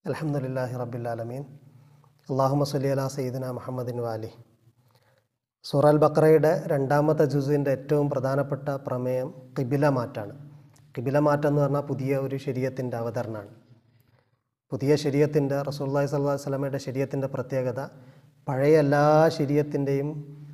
അൽഹംദുലില്ലാഹി റബ്ബിൽ ആലമീൻ. അല്ലാഹുമ്മ സ്വല്ലി അലാ സയ്യിദിനാ മുഹമ്മദിൻ വാലി. സൂറ അൽ ബഖറയുടെ 2-ാമത്തെ ജുസിൻ്റെ ഏറ്റവും പ്രധാനപ്പെട്ട പ്രമേയം ഖിബില മാറ്റാണ്. ഖിബില മാറ്റം എന്ന് പറഞ്ഞാൽ പുതിയ ഒരു ശരീഅത്തിൻ്റെ അവതരണമാണ്. പുതിയ ശരീഅത്തിൻ്റെ റസൂലുള്ളാഹി സ്വല്ലല്ലാഹു അലൈഹി വസല്ലമയുടെ ശരീഅത്തിൻ്റെ പ്രത്യേകത പഴയ എല്ലാ ശരീഅത്തിൻ്റെയും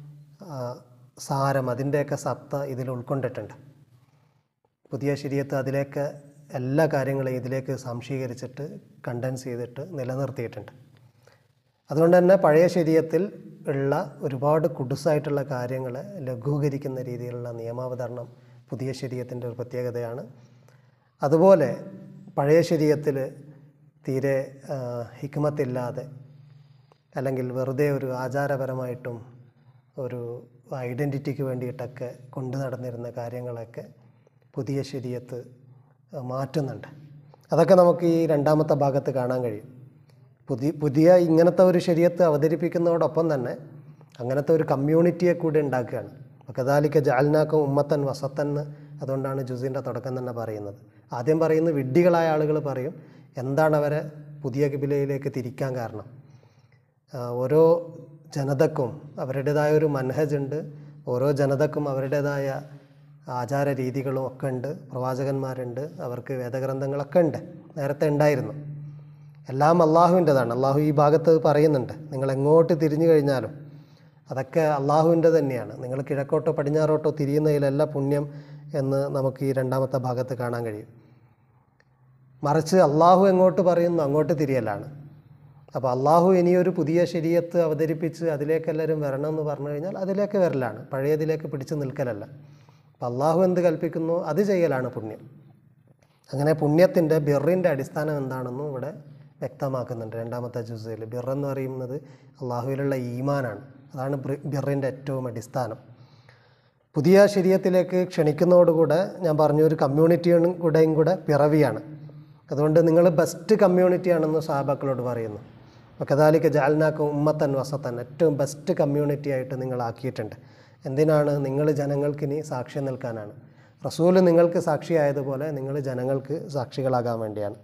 സാരം, അതിൻ്റെയൊക്കെ സത്ത ഇതിൽ ഉൾക്കൊണ്ടിട്ടുണ്ട്. പുതിയ ശരീഅത്ത് അതിലേക്ക് എല്ലാ കാര്യങ്ങളെയും ഇതിലേക്ക് സംശീകരിച്ചിട്ട് കണ്ടൻസ് ചെയ്തിട്ട് നിലനിർത്തിയിട്ടുണ്ട്. അതുകൊണ്ട് തന്നെ പഴയ ശരീഅത്തിൽ ഉള്ള ഒരുപാട് കുടുസായിട്ടുള്ള കാര്യങ്ങളെ ലഘൂകരിക്കുന്ന രീതിയിലുള്ള നിയമാവതരണം പുതിയ ശരീഅത്തിൻ്റെ ഒരു പ്രത്യേകതയാണ്. അതുപോലെ പഴയ ശരീഅത്തിൽ തീരെ ഹിക്മത്തില്ലാതെ അല്ലെങ്കിൽ വെറുതെ ഒരു ആചാരപരമായിട്ടും ഒരു ഐഡൻറ്റിറ്റിക്ക് വേണ്ടിയിട്ടൊക്കെ കൊണ്ടു നടന്നിരുന്ന കാര്യങ്ങളൊക്കെ പുതിയ ശരീഅത്ത് മാറ്റുന്നുണ്ട്. അതൊക്കെ നമുക്ക് ഈ 2-ാമത്തെ ഭാഗത്ത് കാണാൻ കഴിയും. പുതിയ ഇങ്ങനത്തെ ഒരു ശരീഅത്ത് അവതരിപ്പിക്കുന്നതോടൊപ്പം തന്നെ അങ്ങനത്തെ ഒരു കമ്മ്യൂണിറ്റിയെ കൂടി ഉണ്ടാക്കുകയാണ്. കദാലിക ജഅൽനാക്കും ഉമ്മത്തൻ വസത്തൻ എന്ന് അതുകൊണ്ടാണ് ജുസിൻ്റെ തുടക്കം തന്നെ പറയുന്നത്. ആദ്യം പറയുന്നത് വിഡ്ഢികളായ ആളുകൾ പറയും എന്താണ് അവരെ പുതിയ ഖിബിലയിലേക്ക് തിരിക്കാൻ കാരണം. ഓരോ ജനതക്കും അവരുടേതായ ഒരു മനഹജ് ഉണ്ട്, ഓരോ ജനതക്കും അവരുടേതായ ആചാര രീതികളും ഒക്കെ ഉണ്ട്, പ്രവാചകന്മാരുണ്ട്, അവർക്ക് വേദഗ്രന്ഥങ്ങളൊക്കെ ഉണ്ട്, നേരത്തെ ഉണ്ടായിരുന്നു. എല്ലാം അള്ളാഹുവിൻ്റെതാണ്. അള്ളാഹു ഈ ഭാഗത്ത് പറയുന്നുണ്ട്, നിങ്ങൾ എങ്ങോട്ട് തിരിഞ്ഞു കഴിഞ്ഞാലും അതൊക്കെ അള്ളാഹുവിൻ്റെ തന്നെയാണ്. നിങ്ങൾ കിഴക്കോട്ടോ പടിഞ്ഞാറോട്ടോ തിരിയുന്നതിലല്ല പുണ്യം എന്ന് നമുക്ക് ഈ 2-ാമത്തെ ഭാഗത്ത് കാണാൻ കഴിയും. മറിച്ച് അള്ളാഹു എങ്ങോട്ട് പറയുന്നു അങ്ങോട്ട് തിരിയലാണ്. അപ്പോൾ അള്ളാഹു ഇനിയൊരു പുതിയ ശരീഅത്ത് അവതരിപ്പിച്ച് അതിലേക്ക് എല്ലാവരും വരണം എന്ന് പറഞ്ഞു കഴിഞ്ഞാൽ അതിലേക്ക് വരലാണ്, പഴയതിലേക്ക് പിടിച്ചു നിൽക്കലല്ല. അപ്പോൾ അള്ളാഹു എന്ത് കൽപ്പിക്കുന്നു അത് ചെയ്യലാണ് പുണ്യം. അങ്ങനെ പുണ്യത്തിൻ്റെ ബിറിൻ്റെ അടിസ്ഥാനം എന്താണെന്നും ഇവിടെ വ്യക്തമാക്കുന്നുണ്ട് 2-ാമത്തെ ജുസിൽ. ബിർ എന്ന് പറയുന്നത് അള്ളാഹുവിലുള്ള ഈമാനാണ്. അതാണ് ബിറിൻ്റെ ഏറ്റവും അടിസ്ഥാനം. പുതിയ ശരീഅത്തിലേക്ക് ക്ഷണിക്കുന്നതോടുകൂടെ ഞാൻ പറഞ്ഞു ഒരു കമ്മ്യൂണിറ്റിയും കൂടെ പിറവിയാണ്. അതുകൊണ്ട് നിങ്ങൾ ബെസ്റ്റ് കമ്മ്യൂണിറ്റിയാണെന്ന് സഹാബാക്കളോട് പറയുന്നു. അപ്പോൾ കദാലിക ജഅൽനാക്കും ഉമ്മത്തൻ വസത്തൻ, ഏറ്റവും ബെസ്റ്റ് കമ്മ്യൂണിറ്റി ആയിട്ട് നിങ്ങളാക്കിയിട്ടുണ്ട്. എന്തിനാണ്? നിങ്ങൾ ജനങ്ങൾക്കിനി സാക്ഷ്യം നിൽക്കാനാണ്. റസൂൽ നിങ്ങൾക്ക് സാക്ഷിയായതുപോലെ നിങ്ങൾ ജനങ്ങൾക്ക് സാക്ഷികളാകാൻ വേണ്ടിയാണ്.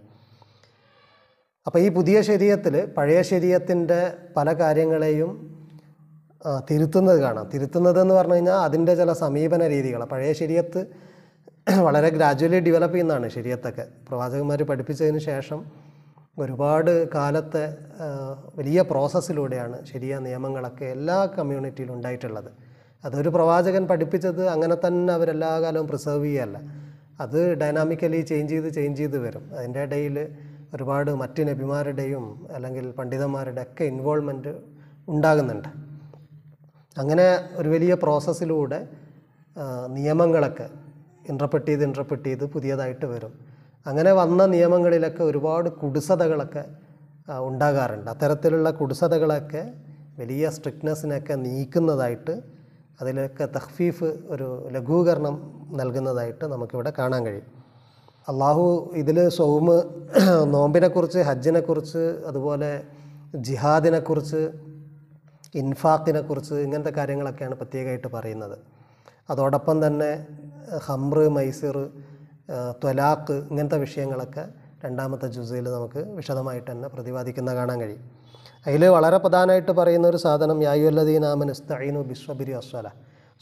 അപ്പോൾ ഈ പുതിയ ശരീഅത്തിൽ പഴയ ശരീഅത്തിൻ്റെ പല കാര്യങ്ങളെയും തിരുത്തുന്നത് കാണാം. തിരുത്തുന്നതെന്ന് പറഞ്ഞു കഴിഞ്ഞാൽ അതിൻ്റെ ചില സമീപന രീതികൾ. പഴയ ശരീഅത്ത് വളരെ ഗ്രാജുവലി ഡെവലപ്പ് ചെയ്യുന്നതാണ് ശരീഅത്തൊക്കെ. പ്രവാചകന്മാർ പഠിപ്പിച്ചതിന് ശേഷം ഒരുപാട് കാലത്തെ വലിയ പ്രോസസ്സിലൂടെയാണ് ശരിയ നിയമങ്ങളൊക്കെ എല്ലാ കമ്മ്യൂണിറ്റിയിലും ഉണ്ടായിട്ടുള്ളത്. അതൊരു പ്രവാചകൻ പഠിപ്പിച്ചത് അങ്ങനെ തന്നെ അവരെല്ലാ കാലവും പ്രിസർവ് ചെയ്യുകയല്ല. അത് ഡൈനാമിക്കലി ചേഞ്ച് ചെയ്ത് വരും. അതിൻ്റെ ഇടയിൽ ഒരുപാട് മറ്റ് നബിമാരുടെയും അല്ലെങ്കിൽ പണ്ഡിതന്മാരുടെ ഒക്കെ ഇൻവോൾവ്മെൻറ്റ് ഉണ്ടാകുന്നുണ്ട്. അങ്ങനെ ഒരു വലിയ പ്രോസസ്സിലൂടെ നിയമങ്ങളൊക്കെ ഇൻറ്റർപ്രറ്റ് ചെയ്ത് പുതിയതായിട്ട് വരും. അങ്ങനെ വന്ന നിയമങ്ങളിലൊക്കെ ഒരുപാട് കുടുസതകളൊക്കെ ഉണ്ടാകാറുണ്ട്. അത്തരത്തിലുള്ള കുടുസതകളൊക്കെ വലിയ സ്ട്രിക്ട്നെസ്സിനൊക്കെ നീക്കുന്നതായിട്ട്, അതിലൊക്കെ തഖ്ഫീഫ്, ഒരു ലഘൂകരണം നൽകുന്നതായിട്ട് നമുക്കിവിടെ കാണാൻ കഴിയും. അള്ളാഹു ഇതിൽ സൗമ്, നോമ്പിനെക്കുറിച്ച്, ഹജ്ജിനെക്കുറിച്ച്, അതുപോലെ ജിഹാദിനെക്കുറിച്ച്, ഇൻഫാഖിനെക്കുറിച്ച്, ഇങ്ങനത്തെ കാര്യങ്ങളൊക്കെയാണ് പ്രത്യേകമായിട്ട് പറയുന്നത്. അതോടൊപ്പം തന്നെ ഖംർ, മൈസിർ, ത്വലാഖ്, ഇങ്ങനത്തെ വിഷയങ്ങളൊക്കെ 2-ാമത്തെ ജുസിൽ നമുക്ക് വിശദമായിട്ട് തന്നെ പ്രതിപാദിക്കുന്ന കാണാൻ കഴിയും. അതിൽ വളരെ പ്രധാനമായിട്ട് പറയുന്ന ഒരു സാധനം യാ അയ്യുഹല്ലദീന ആമനു ഇസ്തഈനു ബിസ്സബ്രി വസ്സലാ,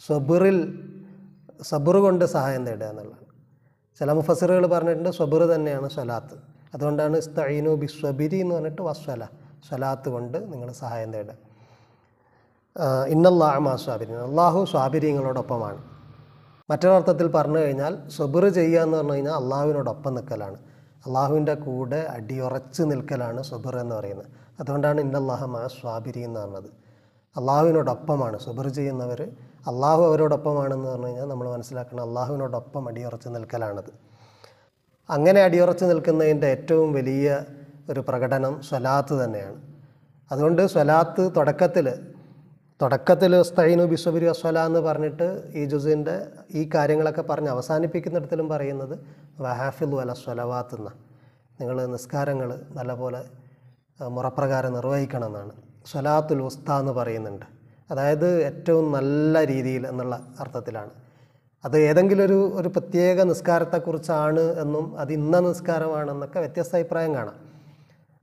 സബർ കൊണ്ട് സഹായം തേടുക എന്നുള്ളതാണ്. ചില മുഫസ്സിറുകൾ പറഞ്ഞിട്ടുണ്ട് സബർ തന്നെയാണ് സ്വലാത്ത്. അതുകൊണ്ടാണ് ഇസ്തഈനു ബിസ്സബ്രി എന്ന് പറഞ്ഞിട്ട് വസ്സല, സ്വലാത്ത് കൊണ്ട് നിങ്ങൾ സഹായം തേടുക. ഇന്നല്ലാഹ മഅ സ്വാബിരീൻ, അള്ളാഹു സ്വാബിരീങ്ങളോടൊപ്പമാണ്. മറ്റൊരർത്ഥത്തിൽ പറഞ്ഞു കഴിഞ്ഞാൽ സബർ ചെയ്യുക എന്ന് പറഞ്ഞു കഴിഞ്ഞാൽ അള്ളാഹുവിനോടൊപ്പം നിൽക്കലാണ്, അള്ളാഹുവിൻ്റെ കൂടെ അടിയുറച്ച് നിൽക്കലാണ് സബർ എന്ന് പറയുന്നത്. അതുകൊണ്ടാണ് ഇന്നല്ലാഹ മഅ സ്വാബിരീൻ എന്ന് പറഞ്ഞത്. അള്ളാഹുവിനോടൊപ്പമാണ് സബർ ചെയ്യുന്നവർ, അള്ളാഹു അവരോടൊപ്പമാണെന്ന് പറഞ്ഞു കഴിഞ്ഞാൽ നമ്മൾ മനസ്സിലാക്കണം അള്ളാഹുവിനോടൊപ്പം അടിയുറച്ച് നിൽക്കലാണത്. അങ്ങനെ അടിയുറച്ച് നിൽക്കുന്നതിൻ്റെ ഏറ്റവും വലിയ ഒരു പ്രകടനം സ്വലാത്ത് തന്നെയാണ്. അതുകൊണ്ട് സ്വലാത്ത് തുടക്കത്തിൽ ഉസ്തഈനു ബിസ്സബ്രി വസ്സലാ എന്ന് പറഞ്ഞിട്ട് ഈ ജുസിൻ്റെ ഈ കാര്യങ്ങളൊക്കെ പറഞ്ഞ് അവസാനിപ്പിക്കുന്നിടത്തിലും പറയുന്നത് വഹാഫിളു അല സ്വലവാത്ത് എന്ന, നിങ്ങൾ നിസ്കാരങ്ങൾ നല്ലപോലെ മുറപ്രകാരം നിർവഹിക്കണം എന്നാണ്. സ്വലാത്തുൽ ഉസ്ത എന്ന് പറയുന്നുണ്ട്. അതായത് ഏറ്റവും നല്ല രീതിയിൽ എന്നുള്ള അർത്ഥത്തിലാണ്. അത് ഏതെങ്കിലും ഒരു പ്രത്യേക നിസ്കാരത്തെക്കുറിച്ചാണ് എന്നും അത് ഇന്ന നിസ്കാരമാണെന്നൊക്കെ വ്യത്യസ്ത അഭിപ്രായം കാണാം.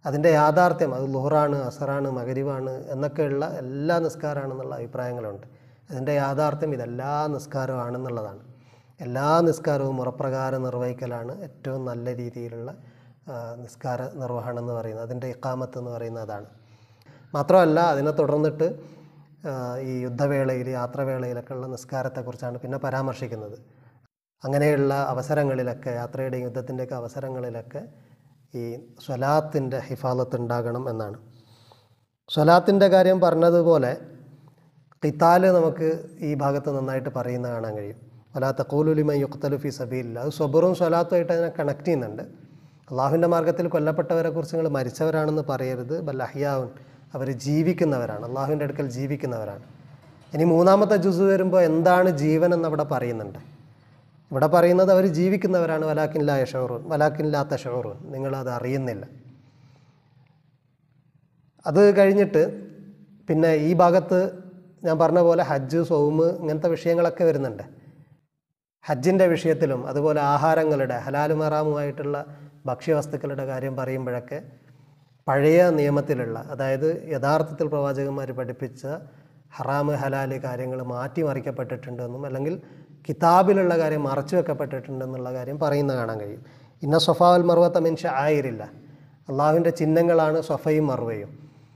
അതിൻ്റെ യാഥാർത്ഥ്യം അത് ലുഹറാണ്, അസറാണ്, മഗ്രിബാണ് എന്നൊക്കെയുള്ള എല്ലാ നിസ്കാരമാണെന്നുള്ള അഭിപ്രായങ്ങളുണ്ട്. അതിൻ്റെ യാഥാർത്ഥ്യം ഇതെല്ലാ നിസ്കാരമാണെന്നുള്ളതാണ്. എല്ലാ നിസ്കാരവും മുറപ്രകാരം നിർവഹിക്കലാണ് ഏറ്റവും നല്ല രീതിയിലുള്ള നിസ്കാര നിർവഹണം എന്ന് പറയുന്നത്. അതിൻ്റെ ഇഖാമത്ത് എന്ന് പറയുന്നത് അതാണ്. മാത്രമല്ല അതിനെ തുടർന്നിട്ട് ഈ യുദ്ധവേളയിൽ, യാത്രവേളയിലൊക്കെയുള്ള നിസ്കാരത്തെക്കുറിച്ചാണ് പിന്നെ പരാമർശിക്കുന്നത്. അങ്ങനെയുള്ള അവസരങ്ങളിലൊക്കെ, യാത്രയുടെയും യുദ്ധത്തിൻ്റെയൊക്കെ അവസരങ്ങളിലൊക്കെ ഈ സ്വലാത്തിൻ്റെ ഹിഫാലത്ത് ഉണ്ടാകണം എന്നാണ്. സ്വലാത്തിൻ്റെ കാര്യം പറഞ്ഞതുപോലെ ഖിതാല് നമുക്ക് ഈ ഭാഗത്ത് നന്നായിട്ട് പറയുന്ന കാണാൻ കഴിയും. വലാ തഖൂലു ലിമൻ യുഖ്തലു ഫീ സബീലില്ലാഹ്. അത് സ്വബറും സ്വലാത്തുമായിട്ട് അതിനെ കണക്ട് ചെയ്യുന്നുണ്ട്. അള്ളാഹുവിൻ്റെ മാർഗ്ഗത്തിൽ കൊല്ലപ്പെട്ടവരെ കുറിച്ച് നിങ്ങൾ മരിച്ചവരാണെന്ന് പറയരുത്, ബൽ അഹ്യാഉൻ, അവർ ജീവിക്കുന്നവരാണ്, അള്ളാഹുവിൻ്റെ അടുക്കൽ ജീവിക്കുന്നവരാണ്. ഇനി മൂന്നാമത്തെ ജുസ് വരുമ്പോൾ എന്താണ് ജീവൻ എന്നവിടെ പറയുന്നുണ്ട്. ഇവിടെ പറയുന്നത് അവർ ജീവിക്കുന്നവരാണ്. വലാക്കിൻ ലാ യശഊറൂൻ, വലാക്കിൻ ലാ തശഊറൂൻ, നിങ്ങളത് അറിയുന്നില്ല. അത് കഴിഞ്ഞിട്ട് പിന്നെ ഈ ഭാഗത്ത് ഞാൻ പറഞ്ഞ പോലെ ഹജ്ജ്, സൗമ് ഇങ്ങനത്തെ വിഷയങ്ങളൊക്കെ വരുന്നുണ്ട്. ഹജ്ജിൻ്റെ വിഷയത്തിലും അതുപോലെ ആഹാരങ്ങളുടെ ഹലാലും ഹറാമുമായിട്ടുള്ള ഭക്ഷ്യവസ്തുക്കളുടെ കാര്യം പറയുമ്പോഴൊക്കെ പഴയ നിയമത്തിലുള്ള, അതായത് യഥാർത്ഥത്തിൽ പ്രവാചകന്മാർ പഠിപ്പിച്ച ഹറാമ് ഹലാല് കാര്യങ്ങൾ മാറ്റിമറിക്കപ്പെട്ടിട്ടുണ്ടെന്നും അല്ലെങ്കിൽ കിതാബിലുള്ള കാര്യം മറച്ചു വെക്കപ്പെട്ടിട്ടുണ്ടെന്നുള്ള കാര്യം പറയുന്ന കാണാൻ കഴിയും. ഇന്ന സൊഫാ വൽ മർവത മിൻ ശആയിരില്ല, അള്ളാഹുവിൻ്റെ ചിഹ്നങ്ങളാണ് സൊഫയും മർവയും.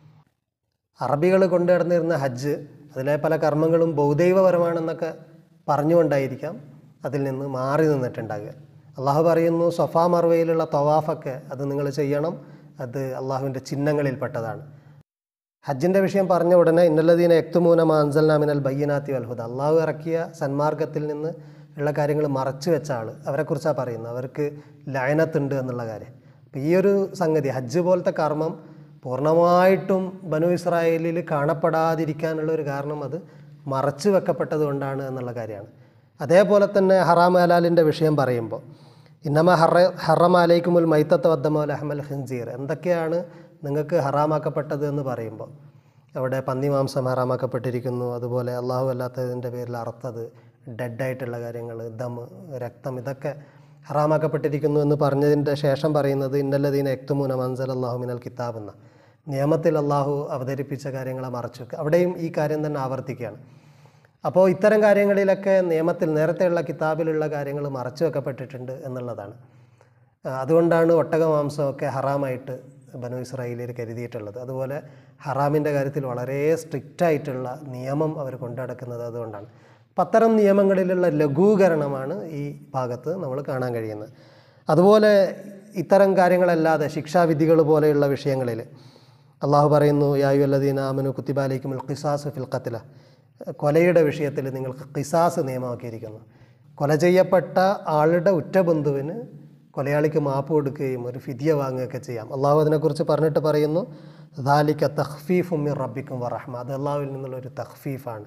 അറബികൾ കൊണ്ടുനടന്നിരുന്ന ഹജ്ജ്, അതിലെ പല കർമ്മങ്ങളും ബൗദ്ധൈവപരമാണെന്നൊക്കെ പറഞ്ഞുകൊണ്ടായിരിക്കാം അതിൽ നിന്ന് മാറി നിന്നിട്ടുണ്ടാകുക. അള്ളാഹു പറയുന്നു സൊഫാ മർവയിലുള്ള തവാഫൊക്കെ അത് നിങ്ങൾ ചെയ്യണം, അത് അള്ളാഹുവിൻ്റെ ചിഹ്നങ്ങളിൽപ്പെട്ടതാണ്. ഹജ്ജിൻ്റെ വിഷയം പറഞ്ഞ ഉടനെ ഇന്നല്ലദീന യക്തുമൂന മാ അൻസൽനാ മിനൽ ബയ്യിനാത്തി വൽ ഹുദ, അള്ളാഹു ഇറക്കിയ സന്മാർഗത്തിൽ നിന്ന് ഉള്ള കാര്യങ്ങൾ മറച്ചു വെച്ച ആൾ, അവരെക്കുറിച്ചാണ് പറയുന്നത്. അവർക്ക് ലഅനത്തുണ്ട് എന്നുള്ള കാര്യം. അപ്പോൾ ഈ ഒരു സംഗതി, ഹജ്ജ് പോലത്തെ കർമ്മം പൂർണ്ണമായിട്ടും ബനു ഇസ്രായേലിൽ കാണപ്പെടാതിരിക്കാനുള്ള ഒരു കാരണം അത് മറച്ചു വെക്കപ്പെട്ടത് കൊണ്ടാണ് എന്നുള്ള കാര്യമാണ്. അതേപോലെ തന്നെ ഹറാം ഹലാലിൻ്റെ വിഷയം പറയുമ്പോൾ ഇന്നമ ഹറമ അലൈക്കുമുൽ മൈത്തത്ത വദ്ദമ ലഹ്മൽ ഖിൻസീർ, എന്തൊക്കെയാണ് നിങ്ങൾക്ക് ഹറാമാക്കപ്പെട്ടത് എന്ന് പറയുമ്പോൾ അവിടെ പന്നിമാംസം ഹറാമാക്കപ്പെട്ടിരിക്കുന്നു, അതുപോലെ അള്ളാഹു അല്ലാത്തതിൻ്റെ പേരിൽ അറുത്തത്, ഡെഡായിട്ടുള്ള കാര്യങ്ങൾ, ദം, രക്തം, ഇതൊക്കെ ഹറാമാക്കപ്പെട്ടിരിക്കുന്നു എന്ന് പറഞ്ഞതിൻ്റെ ശേഷം പറയുന്നത് ഇന്നല്ലദീന യക്തുമൂന മാ അൻസലല്ലാഹു മിനൽ കിതാബ് എന്ന, നിയമത്തിൽ അള്ളാഹു അവതരിപ്പിച്ച കാര്യങ്ങളെ മറച്ചു വെക്കുക. അവിടെയും ഈ കാര്യം തന്നെ ആവർത്തിക്കുകയാണ്. അപ്പോൾ ഇത്തരം കാര്യങ്ങളിലൊക്കെ നിയമത്തിൽ നേരത്തെയുള്ള കിതാബിലുള്ള കാര്യങ്ങൾ മറച്ചു വെക്കപ്പെട്ടിട്ടുണ്ട് എന്നുള്ളതാണ്. അതുകൊണ്ടാണ് ഒട്ടകമാംസമൊക്കെ ഹറാമായിട്ട് ബനു ഇസ്രായേലിൽ കരുതിയിട്ടുള്ളത്. അതുപോലെ ഹറാമിൻ്റെ കാര്യത്തിൽ വളരെ സ്ട്രിക്റ്റായിട്ടുള്ള നിയമം അവർ കൊണ്ടുനടക്കുന്നത് അതുകൊണ്ടാണ്. അപ്പം അത്തരം നിയമങ്ങളിലുള്ള ലഘൂകരണമാണ് ഈ ഭാഗത്ത് നമ്മൾ കാണാൻ കഴിയുന്നത്. അതുപോലെ ഇത്തരം കാര്യങ്ങളല്ലാതെ ശിക്ഷാവിധികൾ പോലെയുള്ള വിഷയങ്ങളിൽ അള്ളാഹു പറയുന്നു യാ അയ്യുഹല്ലദീന ആമനൂ കുത്തിബ അലൈക്കുമുൽ ഖിസാസു ഫിൽ ഖത്ല, കൊലയുടെ വിഷയത്തിൽ നിങ്ങൾക്ക് ഖിസാസ് നിയമമാക്കിയിരിക്കുന്നു. കൊല ചെയ്യപ്പെട്ട ആളുടെ ഉറ്റ ബന്ധുവിന് കൊലയാളിക്ക് മാപ്പ് കൊടുക്കുകയും ഒരു ഫിദിയ വാങ്ങുകയൊക്കെ ചെയ്യാം. അള്ളാഹു അതിനെക്കുറിച്ച് പറഞ്ഞിട്ട് പറയുന്നു ദാലിക തഖ്ഫീഫും മിർ റബ്ബിക്കും വറഹ്മ, അത് അള്ളാഹുവിൽ നിന്നുള്ളൊരു തഖ്ഫീഫാണ്,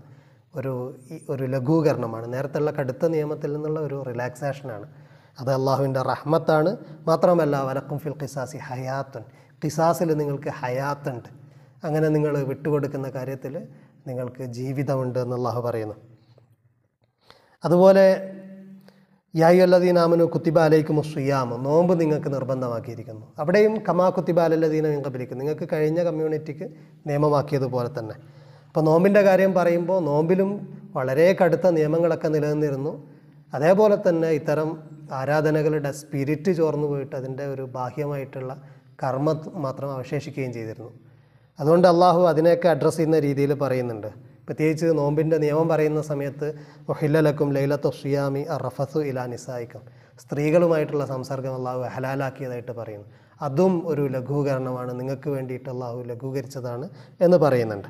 ഒരു ലഘൂകരണമാണ്. നേരത്തെയുള്ള കടുത്ത നിയമത്തിൽ നിന്നുള്ള ഒരു റിലാക്സേഷനാണ്. അത് അള്ളാഹുവിൻ്റെ റഹ്മത്താണ്. മാത്രമല്ല വലക്കും ഫിൽ ഖിസാസി ഹയാത്തുൻ, ഖിസാസിൽ നിങ്ങൾക്ക് ഹയാത്തുണ്ട്, അങ്ങനെ നിങ്ങൾ വിട്ടുകൊടുക്കുന്ന കാര്യത്തിൽ നിങ്ങൾക്ക് ജീവിതമുണ്ട് എന്ന് അള്ളാഹു പറയുന്നു. അതുപോലെ യാ അയ്യുഹല്ലദീന ആമനൂ കുത്തിബ അലൈക്കുമുസ് സിയാം, നോമ്പ് നിങ്ങൾക്ക് നിർബന്ധമാക്കിയിരിക്കുന്നു. അവിടെയും കമാ കുത്തിബ അലല്ലദീന മിൻ ഖബ്ലിക്കും, നിങ്ങൾക്ക് കഴിഞ്ഞ കമ്മ്യൂണിറ്റിക്ക് നിയമമാക്കിയതുപോലെ തന്നെ. അപ്പോൾ നോമ്പിൻ്റെ കാര്യം പറയുമ്പോൾ നോമ്പിലും വളരെ കടുത്ത നിയമങ്ങളൊക്കെ നിലനിന്നിരുന്നു. അതേപോലെ തന്നെ ഇത്തരം ആരാധനകളുടെ സ്പിരിറ്റ് ചോർന്നു പോയിട്ട് അതിൻ്റെ ഒരു ബാഹ്യമായിട്ടുള്ള കർമ്മം മാത്രം അവശേഷിക്കുകയും ചെയ്തിരുന്നു. അതുകൊണ്ട് അള്ളാഹു അതിനെയൊക്കെ അഡ്രസ്സ് ചെയ്യുന്ന രീതിയിൽ പറയുന്നുണ്ട്. പ്രത്യേകിച്ച് നോമ്പിൻ്റെ നിയമം പറയുന്ന സമയത്ത് ഒഹില്ലലക്കും ലൈലത്തു സിയാമി അറഫസു ഇലാ നിസായിക്കും, സ്ത്രീകളുമായിട്ടുള്ള സംസർഗം അള്ളാഹു ഹലാലാക്കിയതായിട്ട് പറയുന്നു. അതും ഒരു ലഘൂകരണമാണ്, നിങ്ങൾക്ക് വേണ്ടിയിട്ട് അള്ളാഹു ലഘൂകരിച്ചതാണ് എന്ന് പറയുന്നുണ്ട്.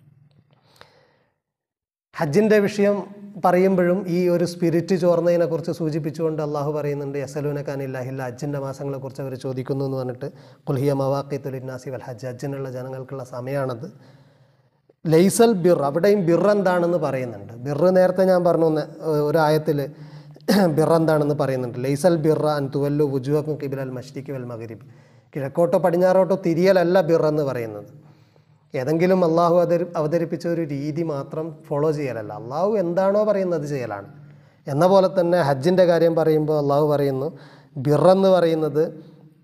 ഹജ്ജിൻ്റെ വിഷയം പറയുമ്പോഴും ഈ ഒരു സ്പിരിറ്റ് ചോർന്നതിനെക്കുറിച്ച് സൂചിപ്പിച്ചുകൊണ്ട് അള്ളാഹു പറയുന്നുണ്ട് യസലൂനക അനില്ലാഹില്ല, ഹജ്ജിൻ്റെ മാസങ്ങളെക്കുറിച്ച് അവർ ചോദിക്കുന്നു എന്ന് പറഞ്ഞിട്ട് ഖുൽഹിയ മവാഖീതു ലിന്നാസി വൽ ഹജ്ജ്, ഹജ്ജിനുള്ള ജനങ്ങൾക്കുള്ള സമയമാണത്. ലൈസൽ ബിർ, അവിടെയും ബിർ എന്താണെന്ന് പറയുന്നുണ്ട്. ബിർ നേരത്തെ ഞാൻ പറഞ്ഞു ഒരു ആയത്തിൽ ബിർ എന്താണെന്ന് പറയുന്നുണ്ട്. ലൈസൽ ബിർ അൻ തുവല്ലു വുജൂഹക്കും ഖിബലൽ മശ്രിഖി വൽ മഗ്രിബ്, കിഴക്കോട്ടോ പടിഞ്ഞാറോട്ടോ തിരിയലല്ല ബിർ എന്ന് പറയുന്നത്. ഏതെങ്കിലും അള്ളാഹു അവതരിപ്പിച്ച ഒരു രീതി മാത്രം ഫോളോ ചെയ്യലല്ല, അള്ളാഹു എന്താണോ പറയുന്നത് ചെയ്യലാണ്. എന്ന പോലെ തന്നെ ഹജ്ജിൻ്റെ കാര്യം പറയുമ്പോൾ അള്ളാഹു പറയുന്നു ബിറെന്ന് പറയുന്നത്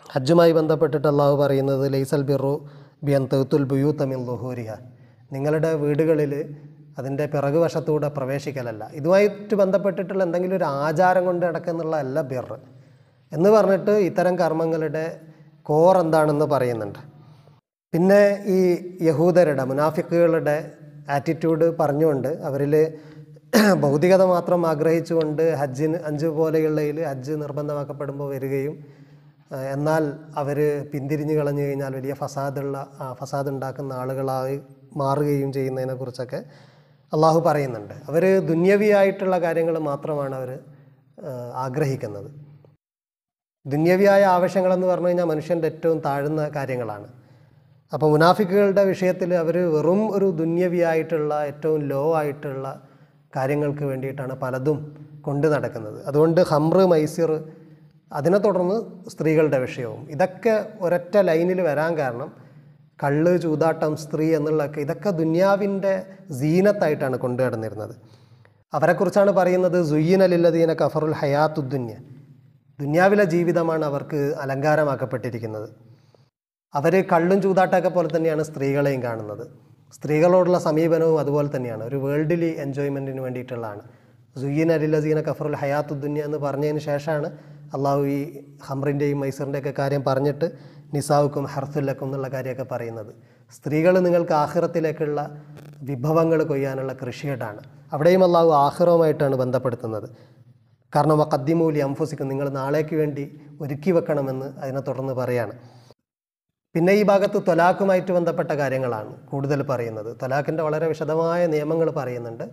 ഹജ്ജുമായി ബന്ധപ്പെട്ടിട്ട് അള്ളാഹു പറയുന്നത് ലൈസൽ ബിറു ബിയൻ തൗത്തുൽ ബുയൂത മിൻ ളുഹൂരിഹ, നിങ്ങളുടെ വീടുകളിൽ അതിൻ്റെ പിറകു വശത്തൂടെ പ്രവേശിക്കലല്ല. ഇതുമായിട്ട് ബന്ധപ്പെട്ടിട്ടുള്ള എന്തെങ്കിലും ഒരു ആചാരം കൊണ്ട് നടക്കുന്നുള്ളതല്ല ബിർ എന്ന് പറഞ്ഞിട്ട് ഇത്തരം കർമ്മങ്ങളുടെ കോർ എന്താണെന്ന് പറയുന്നുണ്ട്. പിന്നെ ഈ യഹൂദരുടെ മുനാഫിക്കുകളുടെ ആറ്റിറ്റ്യൂഡ് പറഞ്ഞുകൊണ്ട് അവരിൽ ഭൗതികത മാത്രം ആഗ്രഹിച്ചുകൊണ്ട് ഹജ്ജ് പോലെയുള്ളതിൽ ഹജ്ജ് നിർബന്ധമാക്കപ്പെടുമ്പോൾ വരികയും എന്നാൽ അവർ പിന്തിരിഞ്ഞു കളഞ്ഞു കഴിഞ്ഞാൽ വലിയ ഫസാദ് ഉണ്ടാക്കുന്ന ആളുകളായി മാറുകയും ചെയ്യുന്നതിനെക്കുറിച്ചൊക്കെ അള്ളാഹു പറയുന്നുണ്ട്. അവർ ദുന്യവിയായിട്ടുള്ള കാര്യങ്ങൾ മാത്രമാണ് അവർ ആഗ്രഹിക്കുന്നത്. ദുന്യവിയായ ആവശ്യങ്ങളെന്ന് പറഞ്ഞു കഴിഞ്ഞാൽ മനുഷ്യൻ്റെ ഏറ്റവും താഴ്ന്ന കാര്യങ്ങളാണ്. അപ്പോൾ മുനാഫിക്കുകളുടെ വിഷയത്തിൽ അവർ വെറും ഒരു ദുന്യവിയായിട്ടുള്ള ഏറ്റവും ലോ ആയിട്ടുള്ള കാര്യങ്ങൾക്ക് വേണ്ടിയിട്ടാണ് പലതും കൊണ്ടു നടക്കുന്നത്. അതുകൊണ്ട് ഹംറ്, മൈസിർ, അതിനെ തുടർന്ന് സ്ത്രീകളുടെ വിഷയവും ഇതൊക്കെ ഒരൊറ്റ ലൈനിൽ വരാൻ കാരണം കള്ള്, ചൂതാട്ടം, സ്ത്രീ എന്നുള്ളതൊക്കെ ഇതൊക്കെ ദുന്യാവിൻ്റെ സീനത്തായിട്ടാണ് കൊണ്ടു നടന്നിരുന്നത്. അവരെക്കുറിച്ചാണ് പറയുന്നത് സുയ്യിന ലില്ലദീന കഫറുൽ ഹയാത്തുദ്ദുന്യ, ദുന്യാവിലെ ജീവിതമാണ് അവർക്ക് അലങ്കാരമാക്കപ്പെട്ടിരിക്കുന്നത്. അവർ കള്ളും ചൂതാട്ടമൊക്കെ പോലെ തന്നെയാണ് സ്ത്രീകളെയും കാണുന്നത്. സ്ത്രീകളോടുള്ള സമീപനവും അതുപോലെ തന്നെയാണ്, ഒരു വേൾഡിലി എൻജോയ്മെൻറ്റിന് വേണ്ടിയിട്ടുള്ളതാണ്. സുയ്യിന ലില്ലദീന കഫറുൽ ഹയാത്തുദ്ദുന്യ എന്ന് പറഞ്ഞതിന് ശേഷമാണ് അള്ളാഹു ഈ ഹംറിൻ്റെയും മൈസറിൻ്റെയൊക്കെ കാര്യം പറഞ്ഞിട്ട് നിസാവുക്കും ഹർസുല്ലക്കും എന്നുള്ള കാര്യമൊക്കെ പറയുന്നത്. സ്ത്രീകൾ നിങ്ങൾക്ക് ആഖിറത്തിലേക്കുള്ള വിഭവങ്ങൾ കൊയ്യാനുള്ള കൃഷിയിടാണ്. അവിടെയും അള്ളാഹു ആഖിറവുമായിട്ടാണ് ബന്ധപ്പെടുത്തുന്നത്. കാരണം ഖദ്ദിമൂലി അംഫുസിക്കും, നിങ്ങൾ നാളേക്ക് വേണ്ടി ഒരുക്കി വെക്കണമെന്ന് അതിനെ തുടർന്ന് പറയാണ്. പിന്നെ ഈ ഭാഗത്ത് ത്വലാഖുമായിട്ട് ബന്ധപ്പെട്ട കാര്യങ്ങളാണ് കൂടുതൽ പറയുന്നത്. ത്വലാഖിൻ്റെ വളരെ വിശദമായ നിയമങ്ങൾ പറയുന്നുണ്ട്.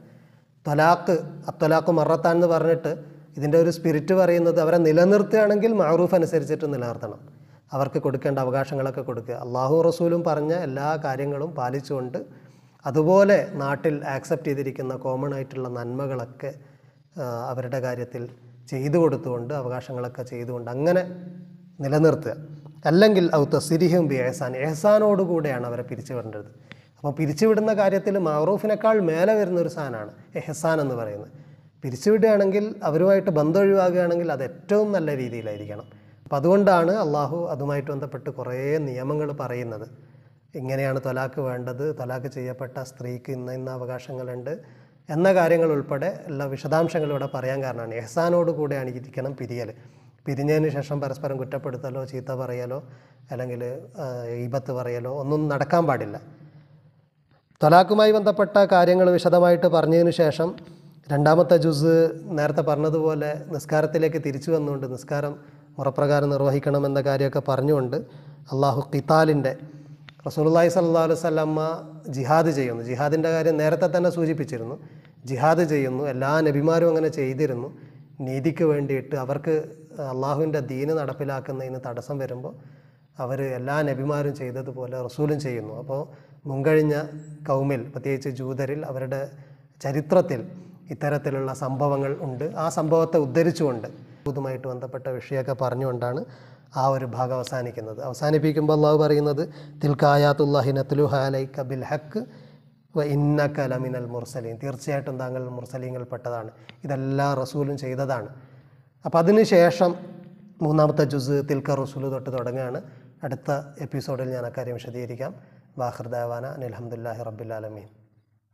ത്വലാഖ് മറത്താൻ എന്ന് പറഞ്ഞിട്ട് ഇതിൻ്റെ ഒരു സ്പിരിറ്റ് പറയുന്നത് അവരെ നിലനിർത്തുകയാണെങ്കിൽ മഅറൂഫ് അനുസരിച്ചിട്ട് നിലനിർത്തണം, അവർക്ക് കൊടുക്കേണ്ട അവകാശങ്ങളൊക്കെ കൊടുക്കുക, അള്ളാഹു റസൂലും പറഞ്ഞ എല്ലാ കാര്യങ്ങളും പാലിച്ചുകൊണ്ട് അതുപോലെ നാട്ടിൽ ആക്സെപ്റ്റ് ചെയ്തിരിക്കുന്ന കോമൺ ആയിട്ടുള്ള നന്മകളൊക്കെ അവരുടെ കാര്യത്തിൽ ചെയ്തു കൊടുത്തുകൊണ്ട് അവകാശങ്ങളൊക്കെ ചെയ്തുകൊണ്ട് അങ്ങനെ നിലനിർത്തുക. അല്ലെങ്കിൽ ഔ തസ്രിഹും ബി എഹ്സാൻ, എഹ്സാനോടുകൂടെയാണ് അവരെ പിരിച്ചുവിടേണ്ടത്. അപ്പോൾ പിരിച്ചുവിടുന്ന കാര്യത്തിൽ മഅറൂഫിനേക്കാൾ മേലെ വരുന്നൊരു സാധനമാണ് എഹ്സാൻ എന്ന് പറയുന്നത്. പിരിച്ചുവിടുകയാണെങ്കിൽ അവരുമായിട്ട് ബന്ധം ഒഴിവാകുകയാണെങ്കിൽ അത് ഏറ്റവും നല്ല രീതിയിലായിരിക്കണം. അപ്പോൾ അതുകൊണ്ടാണ് അള്ളാഹു അതുമായിട്ട് ബന്ധപ്പെട്ട് കുറേ നിയമങ്ങൾ പറയുന്നത്. ഇങ്ങനെയാണ് ത്വലാഖ് വേണ്ടത്, ത്വലാഖ് ചെയ്യപ്പെട്ട സ്ത്രീക്ക് ഇന്ന അവകാശങ്ങളുണ്ട് എന്ന കാര്യങ്ങൾ ഉൾപ്പെടെ എല്ലാ വിശദാംശങ്ങളും ഇവിടെ പറയാൻ കാരണമാണ്. എഹ്സാനോട് കൂടെയാണ് ഇരിക്കണം പിരിയൽ. പിരിഞ്ഞതിന് ശേഷം പരസ്പരം കുറ്റപ്പെടുത്തലോ ചീത്ത പറയലോ അല്ലെങ്കിൽ ഈബത്ത് പറയലോ ഒന്നും നടക്കാൻ പാടില്ല. ത്വലാഖുമായി ബന്ധപ്പെട്ട കാര്യങ്ങൾ വിശദമായിട്ട് പറഞ്ഞതിന് ശേഷം രണ്ടാമത്തെ ജുസ് നേരത്തെ പറഞ്ഞതുപോലെ നിസ്കാരത്തിലേക്ക് തിരിച്ചു വന്നുകൊണ്ട് നിസ്കാരം മുറപ്രകാരം നിർവഹിക്കണമെന്ന കാര്യമൊക്കെ പറഞ്ഞുകൊണ്ട് അള്ളാഹു ഖിതാലിൻ്റെ റസൂലുള്ളാഹി സ്വല്ലല്ലാഹു അലൈഹി വസല്ലമ ജിഹാദ് ചെയ്യുന്നു. ജിഹാദിൻ്റെ കാര്യം നേരത്തെ തന്നെ സൂചിപ്പിച്ചിരുന്നു. ജിഹാദ് ചെയ്യുന്നു, എല്ലാ നബിമാരും അങ്ങനെ ചെയ്തിരുന്നു. നീതിക്ക് വേണ്ടിയിട്ട് അവർക്ക് അള്ളാഹുവിൻ്റെ ദീന് നടപ്പിലാക്കുന്നതിന് തടസ്സം വരുമ്പോൾ അവർ എല്ലാ നബിമാരും ചെയ്തതുപോലെ റസൂലും ചെയ്യുന്നു. അപ്പോൾ മുൻകഴിഞ്ഞ കൗമിൽ, പ്രത്യേകിച്ച് ജൂതരിൽ, അവരുടെ ചരിത്രത്തിൽ ഇത്തരത്തിലുള്ള സംഭവങ്ങൾ ഉണ്ട്. ആ സംഭവത്തെ ഉദ്ധരിച്ചുകൊണ്ട് ഇതുമായിട്ട് ബന്ധപ്പെട്ട വിഷയമൊക്കെ പറഞ്ഞുകൊണ്ടാണ് ആ ഒരു ഭാഗം അവസാനിക്കുന്നത്. അവസാനിപ്പിക്കുമ്പോൾ അള്ളാഹു പറയുന്നത് തിൽക്കായാത്തുല്ലാഹി നത്ലുഹാ അലൈക ബിൽ ഹഖ് വ ഇന്നക ലമിനൽ മുർസലീൻ, തീർച്ചയായിട്ടും താങ്കൾ മുർസലീങ്ങളിൽപ്പെട്ടതാണ്, ഇതെല്ലാം റസൂലും ചെയ്തതാണ്. അപ്പോൾ അതിന് ശേഷം മൂന്നാമത്തെ ജുസ് തിൽക്ക റസൂൽ തൊട്ട് തുടങ്ങുകയാണ്. അടുത്ത എപ്പിസോഡിൽ ഞാൻ അക്കാര്യം വിശദീകരിക്കാം. വാഖിർ ദഅവാന അൽഹംദുലില്ലാഹി റബ്ബിൽ ആലമീൻ.